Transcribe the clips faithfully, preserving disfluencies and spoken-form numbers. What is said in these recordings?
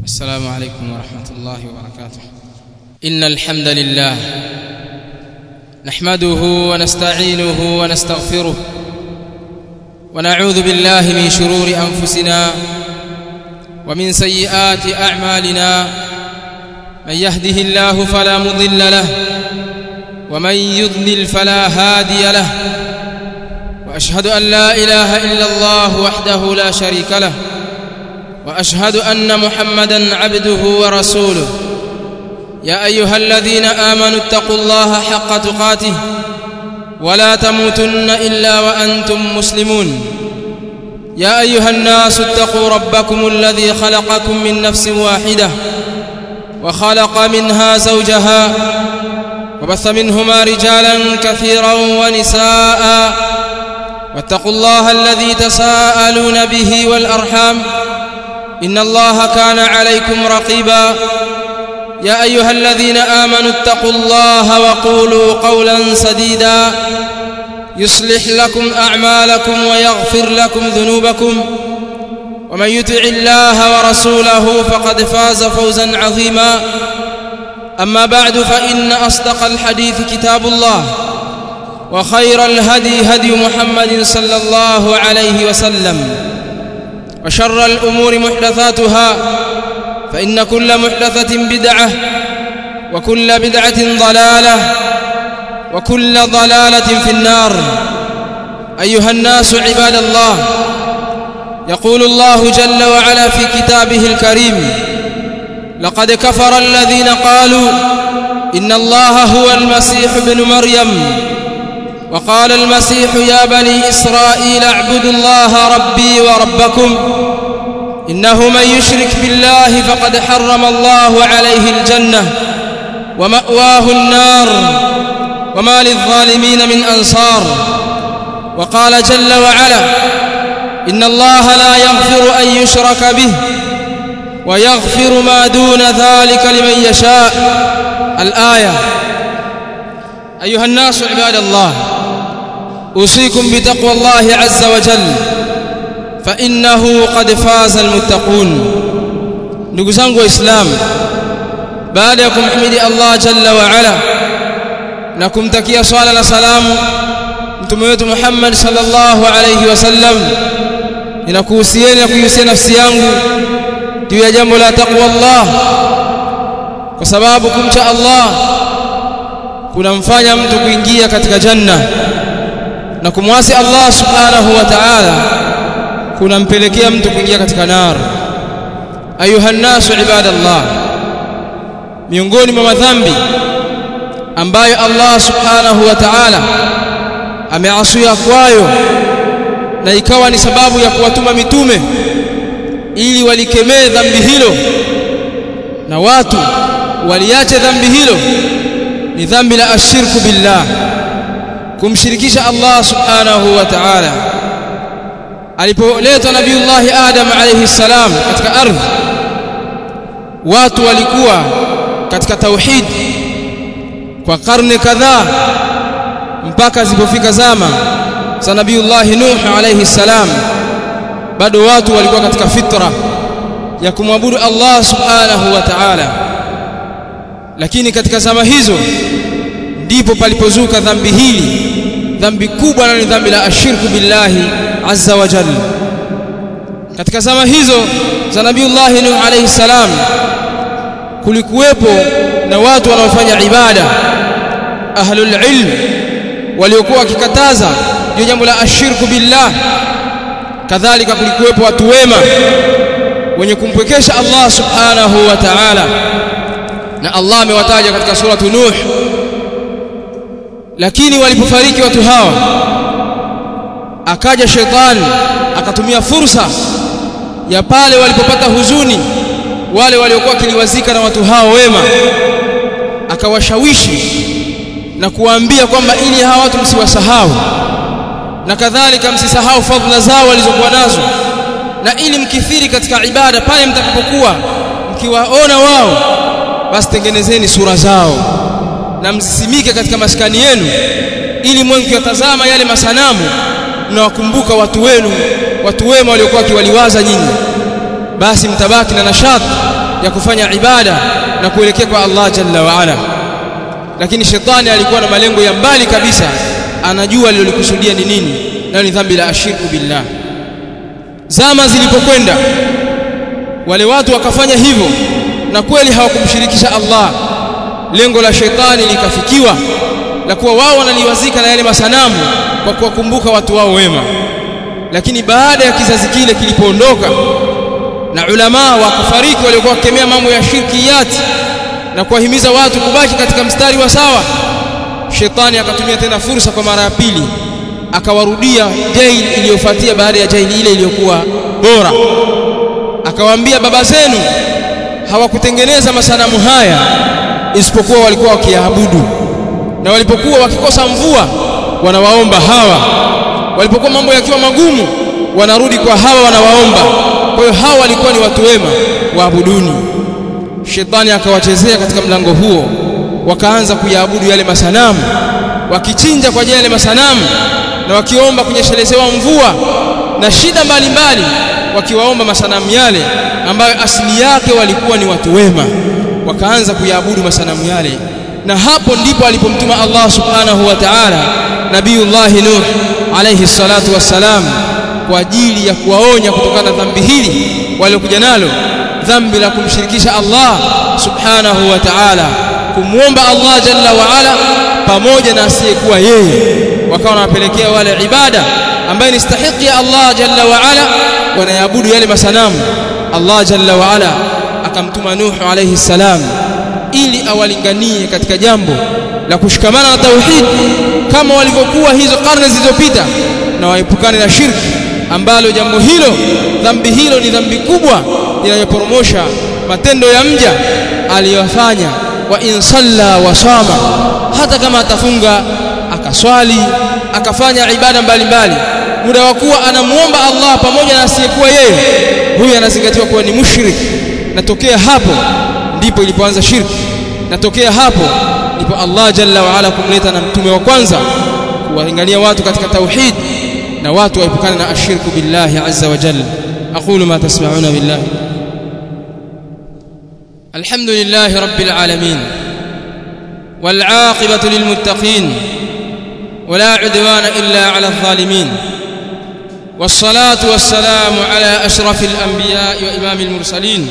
السلام عليكم ورحمة الله وبركاته. إن الحمد لله نحمده ونستعينه ونستغفره ونعوذ بالله من شرور أنفسنا ومن سيئات أعمالنا. من يهده الله فلا مضل له ومن يضلل فلا هادي له، وأشهد أن لا إله إلا الله وحده لا شريك له، وأشهد أن محمدًا عبده ورسوله. يا أيها الذين آمنوا اتقوا الله حق تقاته ولا تموتن إلا وأنتم مسلمون. يا أيها الناس اتقوا ربكم الذي خلقكم من نفس واحدة وخلق منها زوجها وبث منهما رجالا كثيرا ونساء، واتقوا الله الذي تساءلون به والأرحام إن الله كان عليكم رقيبا. يا أيها الذين آمنوا اتقوا الله وقولوا قولا سديدا يصلح لكم أعمالكم ويغفر لكم ذنوبكم، ومن يطع الله ورسوله فقد فاز فوزا عظيما. أما بعد، فإن أصدق الحديث كتاب الله، وخير الهدي هدي محمد صلى الله عليه وسلم، وشر الأمور محدثاتها، فإن كل محدثة بدعة، وكل بدعة ضلالة، وكل ضلالة في النار. أيها الناس عباد الله، يقول الله جل وعلا في كتابه الكريم: لقد كفر الذين قالوا إن الله هو المسيح ابن مريم، وقال المسيح يا بني إسرائيل اعبدوا الله ربي وربكم إنه من يشرك بالله فقد حرم الله عليه الجنة ومأواه النار وما للظالمين من أنصار. وقال جل وعلا: إن الله لا يغفر أن يشرك به ويغفر ما دون ذلك لمن يشاء. الآية. أيها الناس عباد الله، أوصيكم بتقوى الله عز وجل فإنه قد فاز المتقون. ndugu zangu waislamu, baada ya kumhimidi Allah jalla wa ala na kumtakia swala na salamu mtume wetu Muhammad sallallahu alayhi wasallam, ninakuhusieni na kuihusia nafsi yangu juu ya jambo la taqwa Allah, kwa sababu kumcha Allah kunamfanya mtu kuingia katika janna, na kumwasi Allah subhanahu wa ta'ala kunampelekea mtu kuingia katika nar. Ayuha nasu ibadallah, miongoni mwa madhambi ambayo Allah subhanahu wa ta'ala ameasuia kwayo na ikawa ni sababu ya kuwatuma mitume ili walikemee dhambi hilo na watu waliache dhambi hilo, ni dhambi la ashirku billah, kumshirikisha Allah subhanahu wa ta'ala. Alipoletwa Nabiiullah Adam alayhi salam katika ardhi, watu walikuwa katika tauhid kwa karne kadhaa, mpaka zilipofika zama za Nabiiullah Nuh alayhi salam, bado watu walikuwa katika fitra ya kumwabudu Allah subhanahu wa ta'ala. Lakini katika zama hizo ndipo palipozuka dhambi hili, dhambi kubwa, na ni dhambi la ashirku billahi azza wa jalla. Katika zama hizo za Nabiiullah Nuh alayhi salam kulikuwepo na watu wanaofanya ibada, ahlul ilm waliokuwa wakikataza juu jambo la ashirku billah. Kadhalika kulikuwepo watu wema wenye kumpwekesha Allah subhanahu wa ta'ala, na Allah amewataja katika suratu Nuh. Lakini walipofariki watu hawa, akaja shetani akatumia fursa ya pale walipopata huzuni wale waliokuwa kiliwazika na watu hao wema, akawashawishi na kuwaambia kwamba ili hawa watu msiwasahau, na kadhalika msisahau fadhila zao walizokuwa nazo, na ili mkithiri katika ibada pale mtakapokuwa mkiwaona wao, basi tengenezeni sura zao na msisimike katika maskani yenu, ili mwe mkiwatazama yale masanamu na wakumbuka watu wenu, watu wema waliokuwa kiwaliwaza nyinyi, basi mtabaki na nashati ya kufanya ibada na kuelekea kwa Allah jalla wa ala. Lakini shetani alikuwa na malengo ya mbali kabisa, anajua alilolikusudia ni nini, na ni dhambi la ashirku billah. Zama zilipokwenda wale watu wakafanya hivyo na kweli hawakumshirikisha Allah, lengo la shetani likafikiwa la kuwa wao wanaliwazika na yale masanamu kwa kuwakumbuka watu wao wema. Lakini baada ya kizazi kile kilipoondoka na ulama wakafariki waliokuwa wakemea mambo ya shirkiyati na kuwahimiza watu kubaki katika mstari wa sawa, shetani akatumia tena fursa kwa mara ya pili, akawarudia jail iliyofuatia baada ya jail ile iliyokuwa bora. Akawaambia, baba zenu hawakutengeneza masanamu haya isipokuwa walikuwa wakiabudu, na walipokuwa wakikosa mvua wanawaomba hawa, walipokuwa mambo yakiwa magumu wanarudi kwa hawa wanawaomba. Kwa hiyo hawa walikuwa ni watu wema, waabuduni. Shetani akawachezea katika mlango huo, wakaanza kuyaabudu yale masanamu, wakichinja kwa ajili ya yale masanamu na wakiomba kunyeshelezewa mvua na shida mbalimbali, wakiwaomba masanamu yale ambayo asili yake walikuwa ni watu wema. Wakaanza kuyaabudu masanamu yale, na hapo ndipo alipomtuma Allah subhanahu wa ta'ala Nabiiullah Nuh alayhi salatu wassalam kwa ajili ya kuwaonya kutokana na dhambi hili waliokuja nalo, dhambi la kumshirikisha Allah subhanahu wa ta'ala, kumuomba Allah jalla wa ala pamoja na asiyekuwa yeye. Wakawa wanapelekea wale ibada ambayo ni stahiki ya Allah jalla wa ala, wanaabudu yale masanamu. Allah jalla wa ala akamtuma Nuh alayhi salam ili awalinganie katika jambo la kushikamana na tauhid kama walivyokuwa hizo karne zilizopita, na waepukane na shirki, ambalo jambo hilo, dhambi hilo ni dhambi kubwa inayoporomosha matendo ya mja aliyofanya. Wa in salla wa sama, hata kama atafunga akaswali akafanya ibada mbalimbali, muda wa kuwa anamuomba Allah pamoja na asiyekuwa yeye, huyu anazingatiwa kuwa ni mushrik. Natokea hapo ndipo ilipoanza shirki, natokea hapo ndipo Allah jalla wa ala kumleta na mtume wa kwanza kuwalingania watu katika tauhid na watu waepukane na ashirku billahi azza wa jalla. aqulu ma tasma'una billahi alhamdulillahi rabbil alamin wal 'aqibatu lil muttaqin wala 'udwana illa 'ala adh-dhalimin was-salatu was-salamu 'ala ashrafil anbiya'i wa imamil mursalin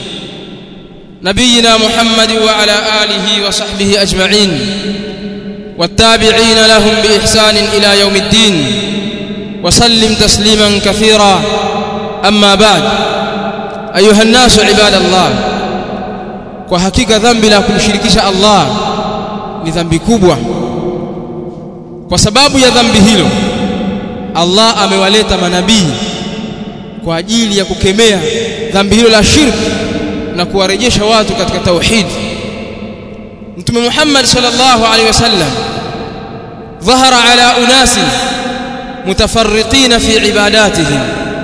نبينا محمد وعلى آله وصحبه أجمعين والتابعين لهم بإحسان إلى يوم الدين وسلم تسليما كثيرا. أما بعد، أيها الناس عباد الله، وحقيقة ذنب لا kumshirikisha Allah ni dhambi kubwa. Kwa sababu ya dhambi hilo Allah amewaleta manabii kwa ajili ya kukemea dhambi hilo la shirki na kuwarejesha watu katika tauhid. Mtume Muhammad sallallahu alaihi wasallam dhahara ala unasin mutafarriqina fi ibadatihim,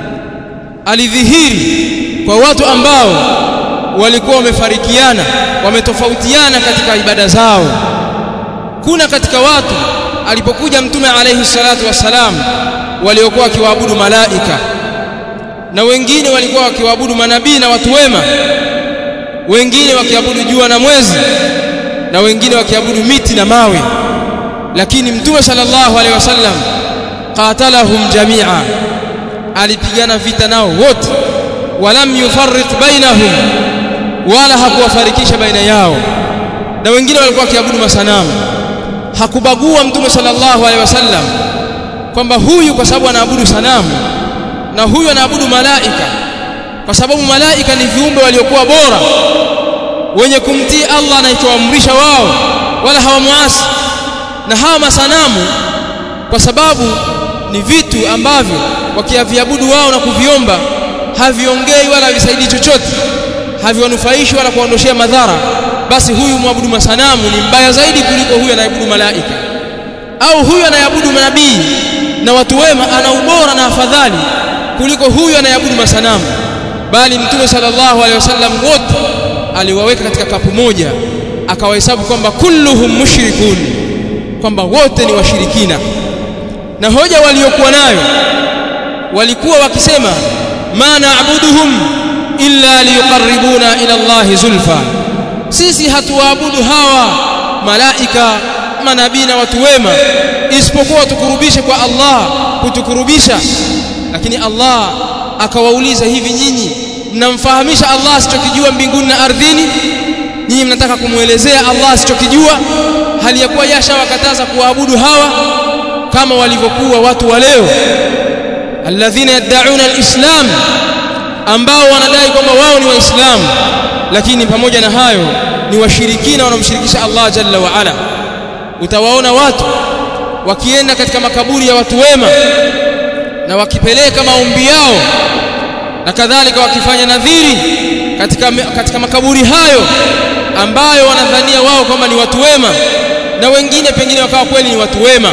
alidhihiri kwa watu ambao walikuwa wamefarikiana, wametofautiana katika ibada zao. Kuna katika watu alipokuja mtume alayhi salatu wasalam waliokuwa wakiwaabudu malaika, na wengine walikuwa wakiwaabudu manabii na watu wema, wengine wakiabudu jua na mwezi, na wengine wakiabudu miti na mawe. Lakini mtume sallallahu alaihi wasallam qatalahum jami'a, alipigana vita nao wote, walam yufarriq bainahum, wala hakuwafarikisha baina yao. Na wengine walikuwa wakiabudu masanamu, hakubagua mtume sallallahu alaihi wasallam kwamba huyu kwa sababu anaabudu sanamu na huyu anaabudu malaika, kwa sababu malaika ni viumbe waliokuwa bora wenye kumtii Allah na itoamrisha wao, wala hawamuasi. Na hawa masanamu kwa sababu ni vitu ambavyo wakiaviabudu wao na kuviomba haviongei wala havisaidii chochote, haviwanufaishi wala kuondoshea madhara, basi huyu muabudu masanamu ni mbaya zaidi kuliko huyu anayeabudu malaika. Au huyu anayeabudu manabii na watu wema ana ubora na afadhali kuliko huyu anayeabudu masanamu. Bali mtume sallallahu alaihi wasallam wote aliwaweka katika kapu moja, akawahesabu kwamba kulluhum mushrikun, kwamba wote ni washirikina. Na hoja waliokuwa nayo walikuwa wakisema ma na'buduhum illa liyuqarribuna ila Allah zulfa, sisi hatuabudu hawa malaika, manabii na watu wema isipokuwa tukurubishe kwa Allah, kutukurubisha. Lakini Allah akawauliza, hivi nyinyi mnamfahamisha Allah asichokijua mbinguni na ardhini? Nyinyi mnataka kumuelezea Allah asichokijua, hali ya kuwa yashawakataza kuabudu hawa, kama walivyokuwa watu wa leo alladhina yad'una alislam, ambao wanadai kwamba wao ni waislamu, lakini pamoja na hayo ni washirikina, wanamshirikisha Allah jalla wa ala. Utawaona watu wakienda katika makaburi ya watu wema na wakipeleka maombi yao na kadhalika, wakifanya nadhiri katika katika makaburi hayo ambayo wanadhania wao kwamba ni watu wema, na wengine pengine wakawa kweli ni watu wema,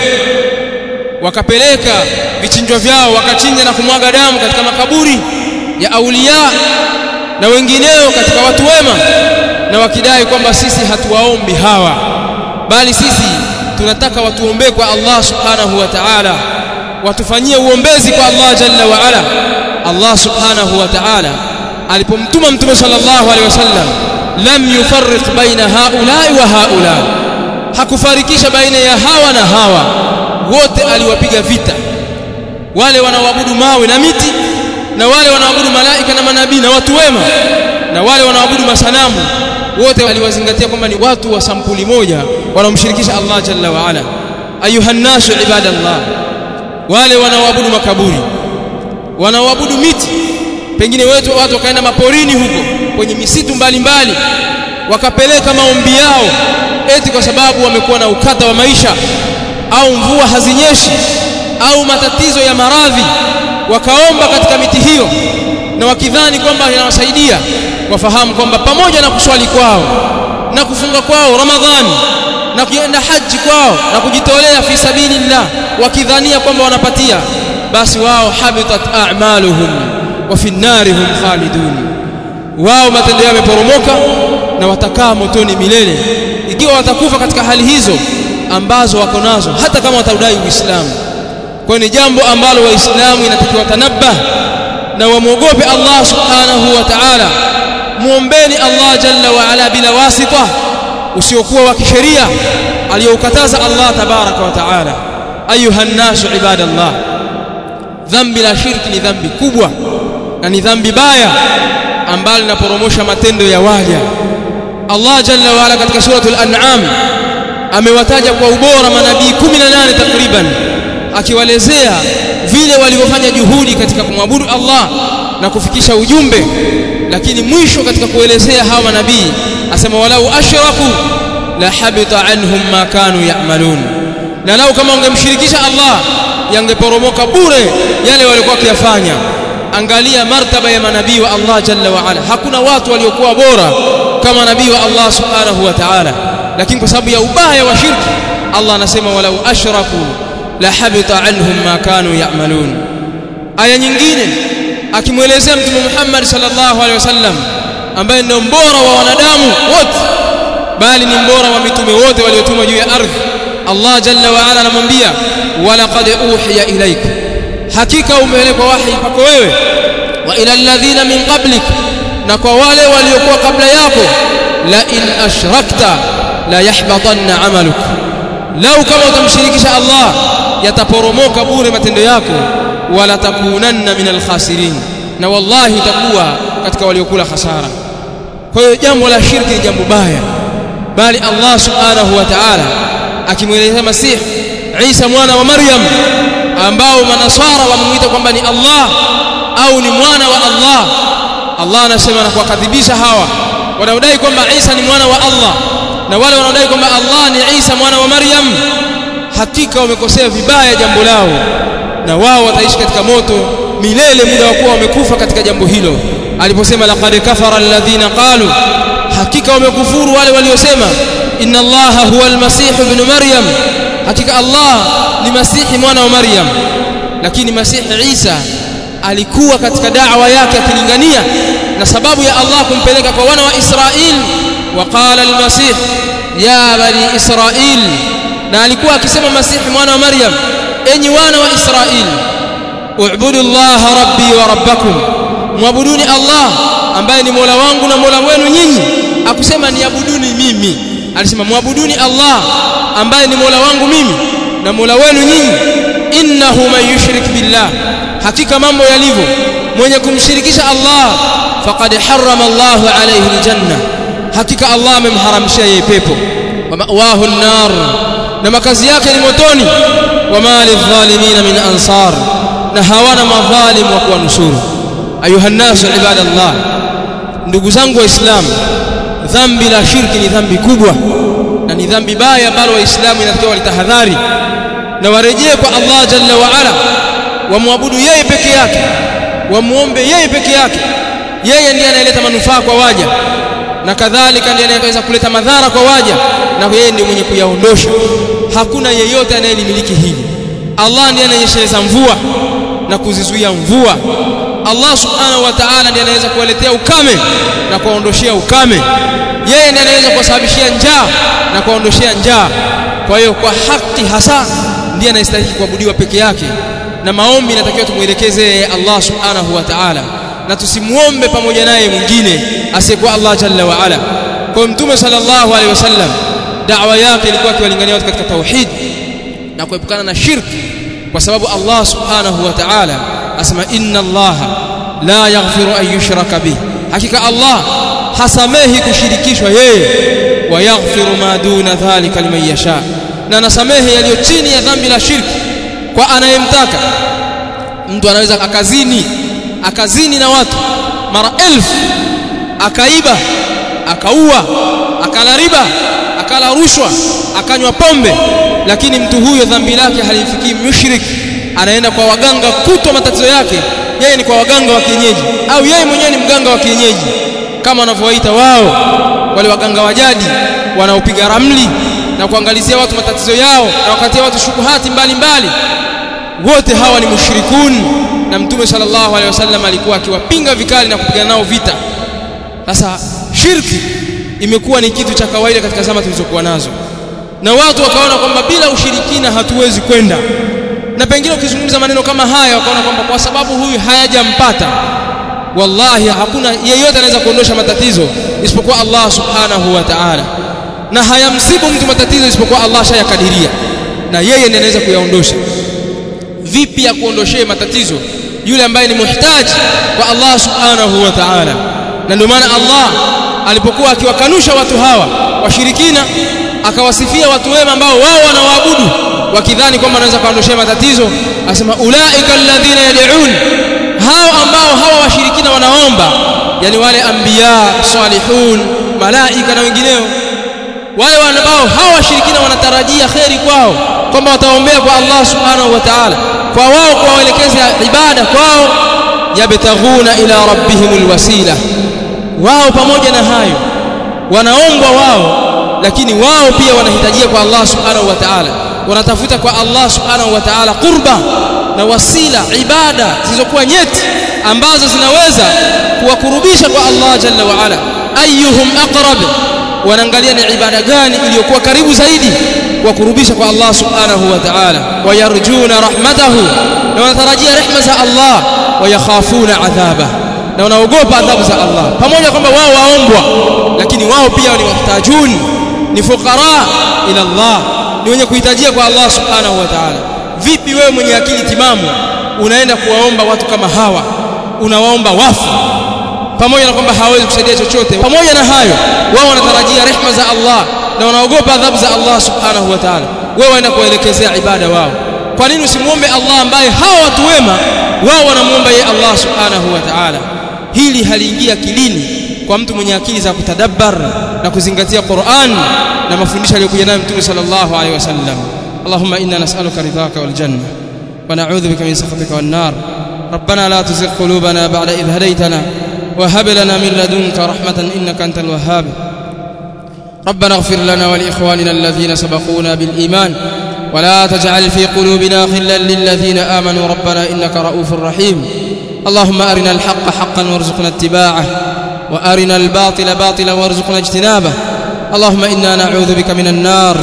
wakapeleka vichinjwa vyao wakachinja na kumwaga damu katika makaburi ya aulia na wengineo katika watu wema, na wakidai kwamba sisi hatuwaombi hawa, bali sisi tunataka watuombee kwa Allah subhanahu wa ta'ala, watufanyie uombezi kwa Allah jalla wa ala. Allah subhanahu wa ta'ala alipomtuma mtume sallallahu alaihi wasallam, lam yufarriq baina haulai wa haula, hakufarikisha baina ya hawa na hawa, wote aliwapiga vita. Wale wanaoabudu mawe na miti, na wale wanaoabudu malaika na manabii na watu wema, na wale wanaoabudu masanamu, wote waliwazingatia kwamba ni watu wa sampuli moja wanaomshirikisha Allah jalla wa ala. Ayuhan nasu ibadallah, wale wanaoabudu makaburi, wanaoabudu miti, pengine wetu watu wakaenda maporini huko kwenye misitu mbalimbali wakapeleka maombi yao, eti kwa sababu wamekuwa na ukata wa maisha au mvua hazinyeshi au matatizo ya maradhi, wakaomba katika miti hiyo na wakidhani kwamba inawasaidia. Wafahamu kwamba pamoja na kuswali kwao na kufunga kwao Ramadhani na kuenda haji kwao na kujitolea fi sabilillah, wakidhania kwamba wanapatia, basi wao habitat a'maluhum wa fi an-narihum khalidun, wao matendo yao yameporomoka na watakaa motoni milele, ikiwa watakufa katika hali hizo ambazo wako nazo, hata kama wataudai Uislamu. Kwa ni jambo ambalo waislamu inatakiwa tanabah na wamuogope Allah subhanahu wa ta'ala. Muombeni Allah jalla wa ala bila wasita, usiokuwa wa kisheria aliyokataza Allah tabaraka wa ta'ala. Ayuhan nasu ibadallah, dhambi la shirki ni dhambi kubwa na ni dhambi baya ambalo linaporomosha matendo ya waja. Allah jalla wa ala katika suratul An'am amewataja kwa ubora manabii kumi na nane takriban, akiwaelezea vile walivyofanya juhudi katika kumwabudu Allah na kufikisha ujumbe. Lakini mwisho katika kuelezea hawa manabii asema, walau ashraku la habita anhum ma kanu ya'malun, na lau kama wangemshirikisha Allah yangeporomoka bure yale walikuwa wakiyafanya. Angalia martaba ya manabii wa Allah jalla wa ala, hakuna watu waliokuwa bora kama nabii wa Allah subhanahu wa ta'ala, lakini kwa sababu ya ubaya wa shirki Allah anasema walau ashraku la habita anhum ma kanu ya'malun. Aya nyingine akimwelezea Mtume Muhammad sallallahu alaihi wasallam ambaye ni mbora wa wanadamu wote, bali ni mbora wa mitume wote waliotumwa juu ya ardhi. Allah jalla wa ala anamwambia, walaqad uhiya ilayka, hakika umeelekwa wahi kwako wewe, wa ila alladhina min qablik, na kwa wale waliokuwa kabla yako, la in ashrakta la yahbatanna amaluk, lau kama utamshirikisha Allah yataporomoka bure matendo yako, wala takunanna minal khasirin, na wallahi utakuwa katika waliokula hasara. Kwa hiyo jambo la shirki ni jambo baya, bali Allah subhanahu wa ta'ala akimwelezea Masih Isa mwana wa Maryam, ambao manasara wamuita kwamba ni Allah au ni mwana wa Allah, Allah anasema na kuwakadhibisha hawa wanaodai kwamba Isa ni mwana wa Allah na wale wanaodai kwamba Allah ni Isa mwana wa Maryam, hakika wamekosea vibaya jambo lao, na wao wataishi katika moto milele muda wa kuwa wamekufa katika jambo hilo. Aliposema laqad kafara alladhina qalu, hakika wamekufuru wale waliosema inna Allaha huwa al-Masih ibn Maryam, hakika Allah ni Masihi mwana wa Maryam. Lakini Masihi Isa alikuwa katika da'wa yake akilingania, na sababu ya Allah kumpeleka kwa wana wa Israeli, waqala al-Masih ya bani Israil, na alikuwa akisema Masihi mwana wa Maryam, enyi wana wa Israeli, u'budu Allah rabbi wa rabbakum, muabuduni Allah ambaye ni Mola wangu na Mola wenu nyinyi. Akusema niabuduni mimi, alisema muabuduni Allah ambaye ni Mola wangu mimi na Mola wenu nyinyi. Innahu man yushrik billah, hakika mambo yalivyo, mwenye kumshirikisha Allah faqad harrama Allahu alayhi aljanna, hakika Allah amemharamishia yeye pepo. Wa ma'wahu an-nar, na makazi yake ni motoni. Wa ma lidh-dhalimin min ansar, na hawana madhalim wa kuwanusuru. Ayuha an-nas ibadallah, ndugu zangu waislamu, dhambi la shirki ni dhambi kubwa na ni dhambi baya ambalo waislamu inatakiwa walitahadhari na warejee kwa Allah jalla wa ala, wamwabudu yeye peke yake, wamuombe yeye peke yake. Yeye ndiye anayeleta manufaa kwa waja na kadhalika ndiye anayeweza kuleta madhara kwa waja, na yeye ndiye mwenye kuyaondosha. Hakuna yeyote anayelimiliki hili. Allah ndiye anayesheleza mvua na kuzizuia mvua. Allah subhanahu wa ta'ala ndiye anaweza kuwaletea ukame na kuondoshia ukame. Yeye ndiye anaweza kuwasababishia njaa na kuondoshia njaa. Kwa hiyo kwa haki hasa ndiye anayestahili kuabudiwa peke yake, na maombi inatakiwa tumuelekeze Allah subhanahu wa ta'ala na tusimuombe pamoja naye mwingine asiyekuwa Allah jalla wa ala. Kwa Mtume sallallahu alaihi wasallam da'wa yake ilikuwa akiwalingania watu katika tauhid na kuepukana na shirki, kwa sababu Allah subhanahu wa ta'ala asema inna Allah la yaghfiru an yushraka bih, hakika Allah hasamehi kushirikishwa yeye, wa yaghfiru ma duna dhalika liman yasha, na nasamehe yaliyo chini ya dhambi la shirki kwa anayemtaka. Mtu anaweza akazini akazini na watu mara elfu, akaiba, akaua, akala riba, akala rushwa, akanywa pombe, lakini mtu huyo dhambi lake halifikii mushrik. Anaenda kwa waganga kutwa matatizo yake, yeye ni kwa waganga wa kienyeji, au yeye mwenyewe ni mganga wa kienyeji kama wanavyowaita wao wale waganga wa jadi wanaopiga ramli na kuangalizia watu matatizo yao na wakatia watu shubuhati mbalimbali. Wote hawa ni mushrikun, na Mtume sallallahu alaihi wasallam alikuwa akiwapinga vikali na kupigana nao vita. Sasa shirki imekuwa ni kitu cha kawaida katika zama tulizokuwa nazo, na watu wakaona kwamba bila ushirikina hatuwezi kwenda, na pengine ukizungumza maneno kama haya wakaona kwamba kwa sababu huyu hayajampata. Wallahi hakuna yeyote anaweza kuondosha matatizo isipokuwa Allah subhanahu wa ta'ala, na hayamsibu mtu matatizo isipokuwa Allah shayakadiria, na yeye ndiye anaweza kuyaondosha. Vipi ya kuondoshee matatizo yule ambaye ni muhitaji kwa Allah subhanahu wa ta'ala? Na ndio maana Allah alipokuwa akiwakanusha watu hawa washirikina, akawasifia watu wema ambao wao wanawaabudu wakidhani kwamba wanaweza kuondoshea matatizo, asema ulaika alladhina yad'un, hao ambao hawa washirikina wanaomba, yani wale anbiya, salihun, malaika na wengineo, wale ambao hawa washirikina wanatarajia khairi kwao, kwamba wataombea kwa Allah subhanahu wa ta'ala, kwa wao kuwaelekeza ibada kwao, yabtaghuna ila rabbihimul wasila, wao pamoja na hayo wanaombwa wao, lakini wao pia wanahitajia kwa Allah subhanahu wa ta'ala, wanatafuta kwa Allah subhanahu wa ta'ala qurba na wasila, ibada zilizokuwa nyeti ambazo zinaweza kuwakurubisha kwa Allah jalla wa ala. Ayyuhum aqrab, wanaangalia ni ibada gani iliyokuwa karibu zaidi kuwakurubisha kwa Allah subhanahu wa ta'ala. Wayarjuna rahmatahu, na wanatarajia rehema za Allah. Wayakhafuna adhaba, na wanaogopa adhabu za Allah. Pamoja kwamba wao waombwa, lakini wao pia ni muhtajun, ni fuqara ila Allah, ni wenye kuhitajia kwa Allah subhanahu wa ta'ala. Vipi wewe mwenye akili timamu unaenda kuwaomba watu kama hawa, unawaomba wafu, pamoja na kwamba hawezi kusaidia chochote? Pamoja na hayo wao wanatarajia rehema za Allah na wanaogopa adhabu za Allah subhanahu wa ta'ala. Wewe unaenda kuelekeza ibada wao. Kwa nini usimuombe Allah ambaye hawa watu wema wao wanamuomba yeye Allah subhanahu wa ta'ala? Hili haliingia akilini kwa mtu mwenye akili za kutadabbar na kuzingatia Qur'an na mafundisho aliyokuja nayo Mtume sallallahu alaihi wasallam. Allahumma inna nas'aluka ridhaka wal janna wa na'udhu bika min sakhatika wan nar. Rabbana la tuzigh qulubana ba'da idh hadaytana wa hab lana min ladunka rahmatan innaka antal wahhab. ربنا اغفر لنا ولإخواننا الذين سبقونا بالإيمان ولا تجعل في قلوبنا غلا للذين آمنوا ربنا إنك رؤوف رحيم. اللهم أرنا الحق حقا وارزقنا اتباعه وأرنا الباطل باطلا وارزقنا اجتنابه. اللهم إنا نعوذ بك من النار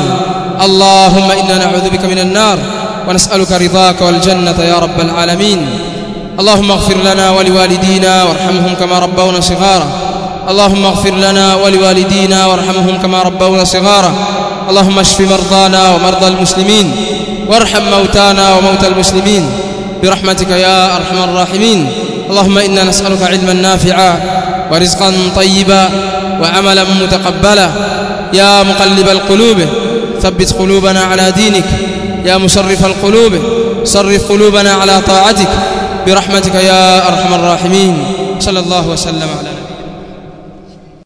اللهم إنا نعوذ بك من النار ونسألك رضاك والجنة يا رب العالمين. اللهم اغفر لنا ولوالدينا وارحمهم كما ربونا صغارا اللهم اغفر لنا ولوالدينا وارحمهم كما ربونا صغارا اللهم اشف مرضانا ومرضى المسلمين وارحم موتانا وموتى المسلمين برحمتك يا أرحم الراحمين. اللهم إنا نسألك علما نافعا ورزقا طيبا وعملا متقبلا. يا مقلب القلوب ثبت قلوبنا على دينك. يا مصرف القلوب صرف قلوبنا على طاعتك برحمتك يا أرحم الراحمين. صلى الله وسلم على